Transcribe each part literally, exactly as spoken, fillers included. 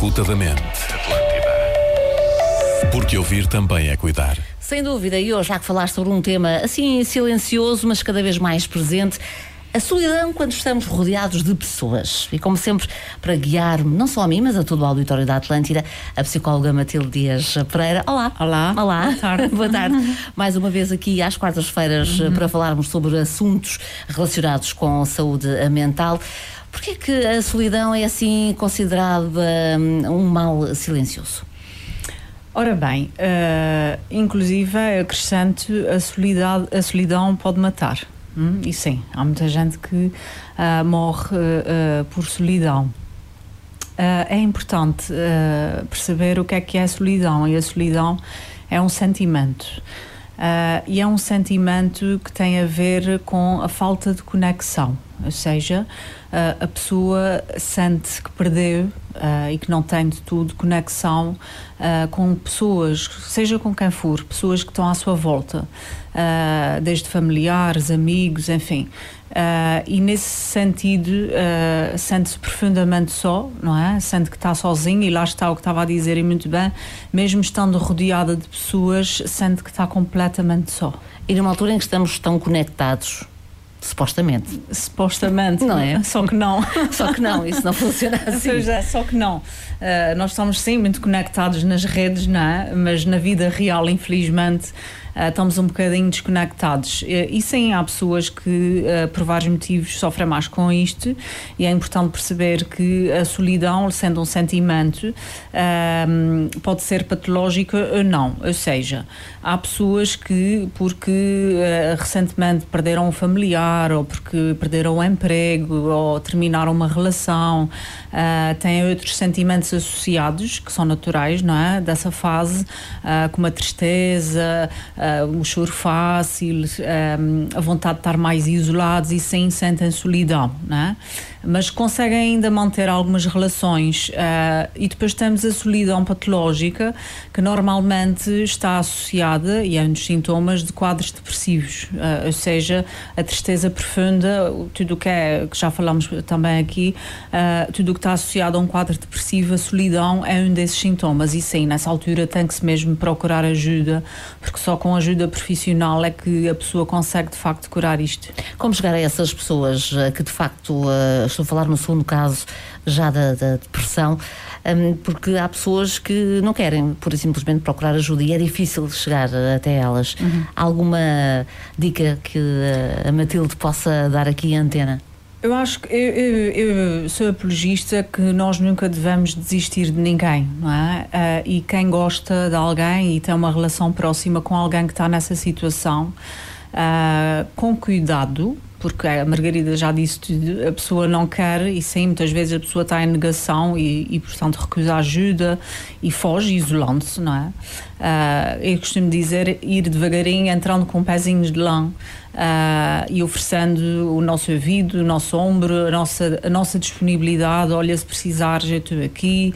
escuta da mente. Porque ouvir também é cuidar. Sem dúvida, e hoje há que falar sobre um tema assim silencioso, mas cada vez mais presente: a solidão quando estamos rodeados de pessoas. E como sempre, para guiar-me, não só a mim, mas a todo o auditório da Atlântida, a psicóloga Matilde Dias Pereira. Olá. Olá. Olá. Boa tarde. Boa tarde. Mais uma vez aqui às quartas-feiras uhum. para falarmos sobre assuntos relacionados com a saúde mental. Porquê que a solidão é assim considerada um mal silencioso? Ora bem, uh, inclusive acrescento, a solidão, a solidão pode matar. Hum? E sim, há muita gente que uh, morre uh, por solidão. Uh, é importante uh, perceber o que é que é a solidão, e a solidão é um sentimento. Uh, e é um sentimento que tem a ver com a falta de conexão, ou seja, uh, a pessoa sente que perdeu uh, e que não tem de tudo conexão uh, com pessoas, seja com quem for, pessoas que estão à sua volta, uh, desde familiares, amigos, enfim. Uh, e nesse sentido uh, sente-se profundamente só, não é? Sente que está sozinho, e lá está o que estava a dizer, e muito bem, mesmo estando rodeada de pessoas, sente que está completamente só. E numa altura em que estamos tão conectados, supostamente. Supostamente, não é? Só que não. Só que não, isso não funciona assim. Seja, só que não. Uh, nós estamos sim muito conectados nas redes, não é? Mas na vida real, infelizmente, Uh, estamos um bocadinho desconectados. E, e sim, há pessoas que, uh, por vários motivos, sofrem mais com isto, e é importante perceber que a solidão, sendo um sentimento, uh, pode ser patológica ou não. Ou seja, há pessoas que, porque uh, recentemente perderam um familiar, ou porque perderam um emprego, ou terminaram uma relação, uh, têm outros sentimentos associados, que são naturais, não é? Dessa fase, uh, como a tristeza, Uh, o choro fácil, um, a vontade de estar mais isolados, e sim sentem solidão, não é? Mas conseguem ainda manter algumas relações. Uh, e depois temos a solidão patológica, que normalmente está associada, e é um dos sintomas, de quadros depressivos, uh, ou seja, a tristeza profunda, tudo o que é, que já falamos também aqui, uh, tudo o que está associado a um quadro depressivo, a solidão é um desses sintomas. E sim, nessa altura tem que se mesmo procurar ajuda, porque só com ajuda profissional é que a pessoa consegue de facto curar isto. Como chegar a essas pessoas que de facto, uh, estou a falar no segundo caso já da, da depressão, um, porque há pessoas que não querem pura e simplesmente procurar ajuda, e é difícil chegar até elas. Uhum. Alguma dica que uh, a Matilde possa dar aqui à antena? Eu acho que eu, eu, eu sou apologista que nós nunca devemos desistir de ninguém, não é? Uh, e quem gosta de alguém e tem uma relação próxima com alguém que está nessa situação, uh, com cuidado, porque a Margarida já disse tudo, a pessoa não quer, e sim, muitas vezes a pessoa está em negação e, e portanto, recusa ajuda e foge, isolando-se, não é? Uh, eu costumo dizer, ir devagarinho, entrando com pezinhos de lã, Uh, e oferecendo o nosso ouvido, o nosso ombro, a nossa, a nossa disponibilidade. Olha, se precisar, já estou aqui,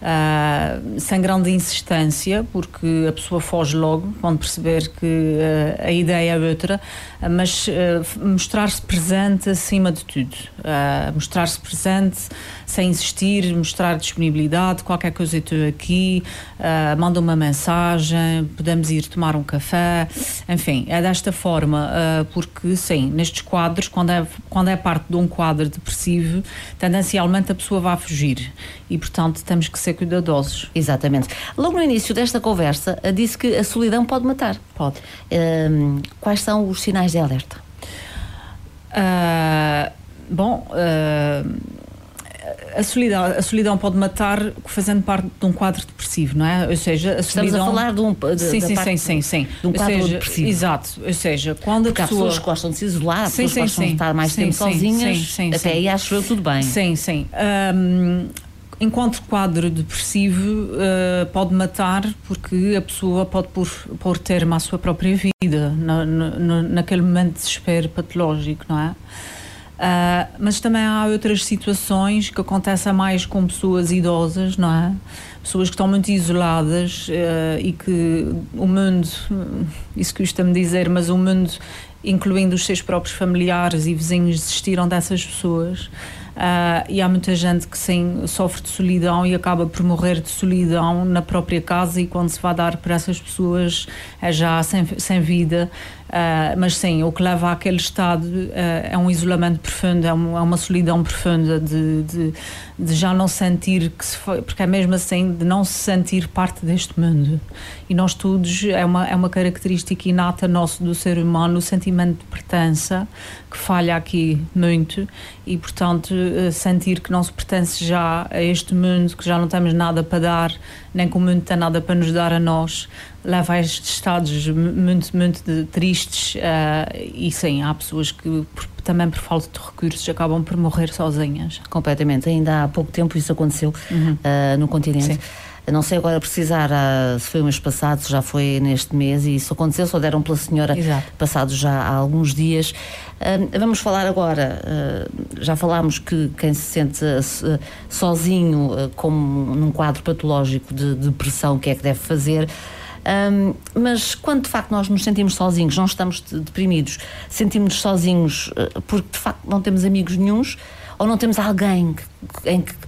uh, sem grande insistência, porque a pessoa foge logo quando perceber que uh, a ideia é outra, uh, mas uh, mostrar-se presente acima de tudo, uh, mostrar-se presente sem insistir, mostrar disponibilidade. Qualquer coisa, estou aqui, uh, manda uma mensagem, podemos ir tomar um café, enfim, é desta forma. Uh, porque sim, nestes quadros, quando é, quando é parte de um quadro depressivo, tendencialmente a pessoa vai fugir, e portanto temos que ser cuidadosos. Exatamente. Logo no início desta conversa disse que a solidão pode matar. Pode. Um, quais são os sinais de alerta? Uh, bom, uh, A solidão, a solidão pode matar fazendo parte de um quadro depressivo, não é? Ou seja, a Estamos solidão... a falar de um... De, sim, sim, sim, sim, sim. De um quadro seja, depressivo. Exato. Ou seja, quando Porque a pessoa... há pessoas que gostam de se isolar, sim, pessoas que sim, gostam sim. de estar mais sim, tempo sim, sozinhas, sim, sim, até sim. aí acho eu tudo bem. Sim, sim. Um, enquanto quadro depressivo uh, pode matar, porque a pessoa pode pôr, pôr termo à sua própria vida, na, na, naquele momento de desespero patológico, não é? Uh, mas também há outras situações que acontecem mais com pessoas idosas, não é? Pessoas que estão muito isoladas uh, e que o mundo, isso custa-me dizer, mas o mundo, incluindo os seus próprios familiares e vizinhos, desistiram dessas pessoas. Uh, e há muita gente que sim, sofre de solidão e acaba por morrer de solidão na própria casa, e quando se vai dar para essas pessoas é já sem, sem vida. Uh, mas sim, o que leva àquele estado uh, é um isolamento profundo, é, um, é uma solidão profunda de, de, de já não sentir que se foi, porque é mesmo assim, de não se sentir parte deste mundo. E nós todos, é uma, é uma característica inata nossa do ser humano, o sentimento de pertença, que falha aqui muito, e portanto uh, sentir que não se pertence já a este mundo, que já não temos nada para dar, nem que o mundo tem nada para nos dar a nós, leva a estes estados muito, muito de, tristes, uh, e sim, há pessoas que por, também por falta de recursos acabam por morrer sozinhas. Completamente. Ainda há pouco tempo isso aconteceu uhum. uh, no continente. Sim. Não sei agora precisar uh, se foi o mês passado, se já foi neste mês, e isso aconteceu, só deram pela senhora. Exato. Passados já há alguns dias. Uh, vamos falar agora, uh, já falámos que quem se sente uh, sozinho, uh, como num quadro patológico de, de depressão, o que é que deve fazer? Um, mas quando de facto nós nos sentimos sozinhos, não estamos deprimidos, sentimos-nos sozinhos uh, porque de facto não temos amigos nenhuns, ou não temos alguém que, em, que,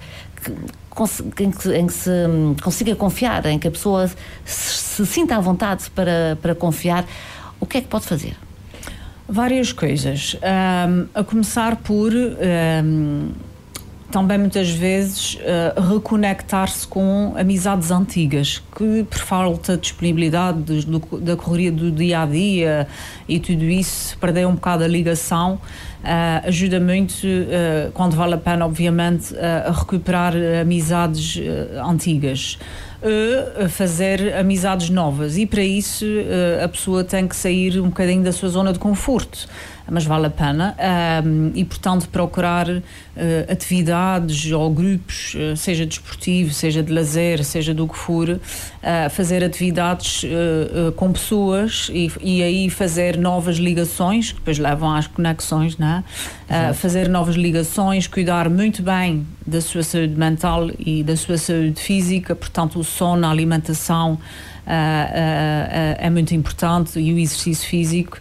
que, em, que, em que se um, consiga confiar, em que a pessoa se, se sinta à vontade para, para confiar, o que é que pode fazer? Várias coisas. Um, a começar por um, também muitas vezes uh, reconectar-se com amizades antigas, que por falta de disponibilidade do, do, da correria do dia a dia e tudo isso, perder um bocado a ligação, uh, ajuda muito, uh, quando vale a pena, obviamente, uh, a recuperar amizades uh, antigas. Uh, fazer amizades novas, e para isso uh, a pessoa tem que sair um bocadinho da sua zona de conforto, mas vale a pena, um, e portanto procurar uh, atividades ou grupos, uh, seja desportivo, seja de lazer, seja do que for, uh, fazer atividades uh, uh, com pessoas, e, e aí fazer novas ligações, que depois levam às conexões, não é? Uh, fazer novas ligações, cuidar muito bem da sua saúde mental e da sua saúde física, portanto o sono, a alimentação uh, uh, uh, é muito importante, e o exercício físico,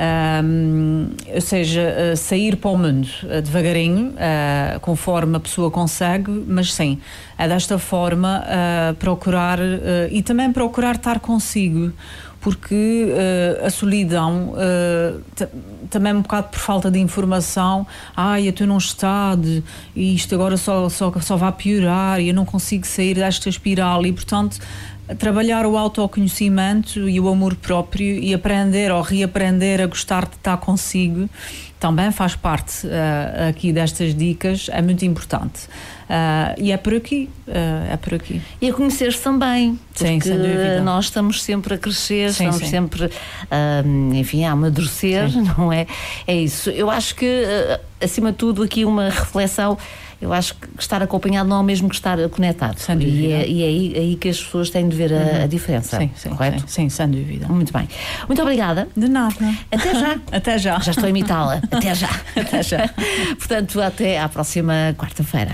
um, ou seja, uh, sair para o mundo uh, devagarinho, uh, conforme a pessoa consegue, mas sim, é desta forma uh, procurar, uh, e também procurar estar consigo, porque uh, a solidão uh, t- também um bocado por falta de informação, ai, eu estou num estado e isto agora só, só, só vai piorar e eu não consigo sair desta espiral, e portanto trabalhar o autoconhecimento e o amor próprio, e aprender ou reaprender a gostar de estar consigo também faz parte uh, aqui destas dicas, é muito importante. Uh, e é por aqui, uh, é por aqui. E a conhecer-se também, sim, porque sem dúvida. Nós estamos sempre a crescer, sim, estamos sim. sempre, uh, enfim, a amadurecer, sim. Não é? É isso. Eu acho que, uh, acima de tudo, aqui uma reflexão. Eu acho que estar acompanhado não é o mesmo que estar conectado. Sem dúvida. E é, e é aí, aí que as pessoas têm de ver a, uhum. a diferença. Sim, sim, correto? Sim, sim, sem dúvida. Muito bem. Muito obrigada. De nada. Até já. Até já. Já estou a imitá-la. Até já. Até já. Portanto, até à próxima quarta-feira.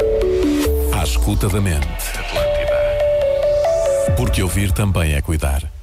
À escuta da mente. Atlântida. Porque ouvir também é cuidar.